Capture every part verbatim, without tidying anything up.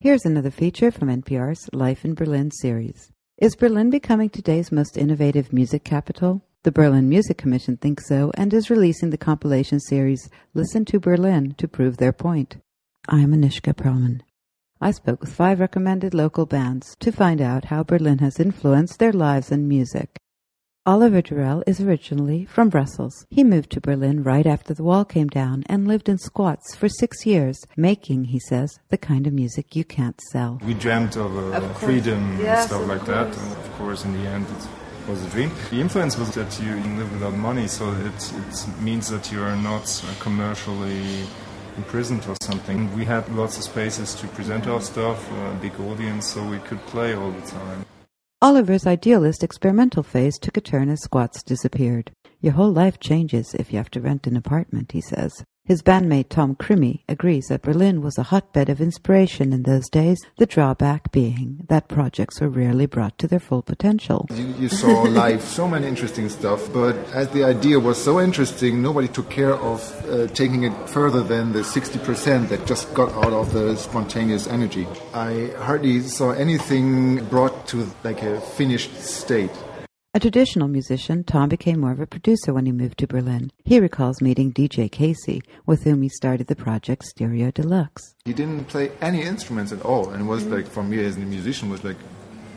Here's another feature from N P R's Life in Berlin series. Is Berlin becoming today's most innovative music capital? The Berlin Music Commission thinks so and is releasing the compilation series Listen to Berlin to prove their point. I'm Anishka Perlman. I spoke with five recommended local bands to find out how Berlin has influenced their lives and music. Oliver Durell is originally from Brussels. He moved to Berlin right after the wall came down and lived in squats for six years, making, he says, the kind of music you can't sell. We dreamt of, uh, of freedom yes, and stuff like course. that, and of course in the end it was a dream. The influence was that you live without money, so it, it means that you are not commercially imprisoned or something. We had lots of spaces to present our stuff, a big audience, so we could play all the time. Oliver's idealist experimental phase took a turn as squats disappeared. Your whole life changes if you have to rent an apartment, he says. His bandmate Tom Krimi agrees that Berlin was a hotbed of inspiration in those days, the drawback being that projects were rarely brought to their full potential. You, you saw live so many interesting stuff, but as the idea was so interesting, nobody took care of uh, taking it further than the sixty percent that just got out of the spontaneous energy. I hardly saw anything brought to like a finished state. A traditional musician, Tom became more of a producer when he moved to Berlin. He recalls meeting D J Casey, with whom he started the project Stereo Deluxe. He didn't play any instruments at all, and it was like, for me as a musician, was like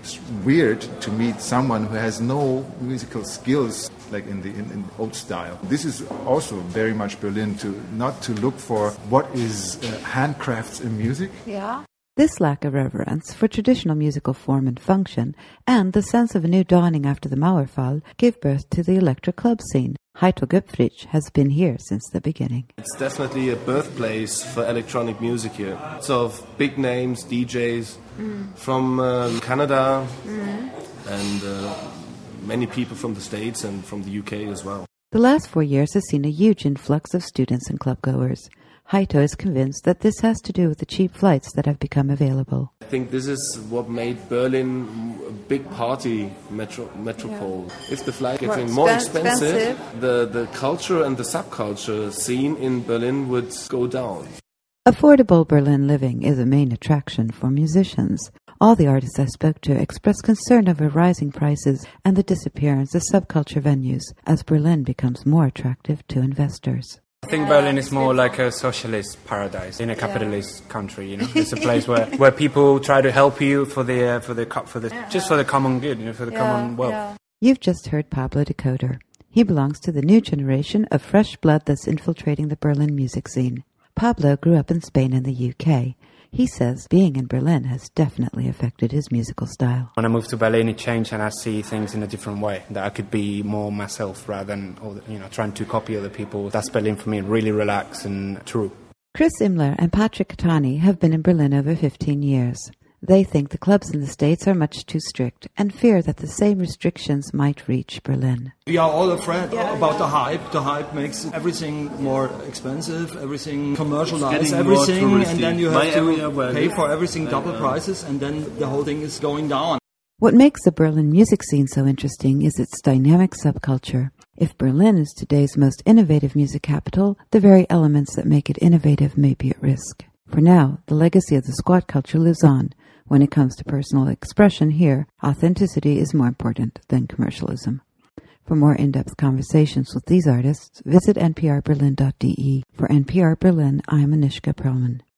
weird to meet someone who has no musical skills, like in the in, in old style. This is also very much Berlin, to not to look for what is uh, handcrafts in music. Yeah. This lack of reverence for traditional musical form and function, and the sense of a new dawning after the Mauerfall, gave birth to the electro club scene. Heito Göpfrich has been here since the beginning. It's definitely a birthplace for electronic music here. So big names, D Js mm. from uh, Canada mm. and uh, many people from the States and from the U K as well. The last four years has seen a huge influx of students and clubgoers. Heito is convinced that this has to do with the cheap flights that have become available. I think this is what made Berlin a big party metro, metropole. Yeah. If the flight gets more, more expensive, expensive, the, the culture and the subculture scene in Berlin would go down. Affordable Berlin living is a main attraction for musicians. All the artists I spoke to expressed concern over rising prices and the disappearance of subculture venues as Berlin becomes more attractive to investors. I think Berlin is more like a socialist paradise in a capitalist yeah. country. You know, it's a place where, where people try to help you for the uh, for the for the yeah. just for the common good, you know, for the yeah. common wealth. Yeah. You've just heard Pablo Decoder. He belongs to the new generation of fresh blood that's infiltrating the Berlin music scene. Pablo grew up in Spain and the U K. He says being in Berlin has definitely affected his musical style. When I moved to Berlin, it changed, and I see things in a different way, that I could be more myself rather than, you know, trying to copy other people. That's Berlin for me, really relaxed and true. Chris Imler and Patrick Catani have been in Berlin over fifteen years. They think the clubs in the States are much too strict and fear that the same restrictions might reach Berlin. We are all afraid yeah, about yeah. the hype. The hype makes everything more expensive, everything commercialized, everything, and then you have to pay for everything double prices, and then the whole thing is going down. What makes the Berlin music scene so interesting is its dynamic subculture. If Berlin is today's most innovative music capital, the very elements that make it innovative may be at risk. For now, the legacy of the squat culture lives on. When it comes to personal expression here, authenticity is more important than commercialism. For more in-depth conversations with these artists, visit N P R Berlin dot D E. For N P R Berlin, I am Anishka Perlman.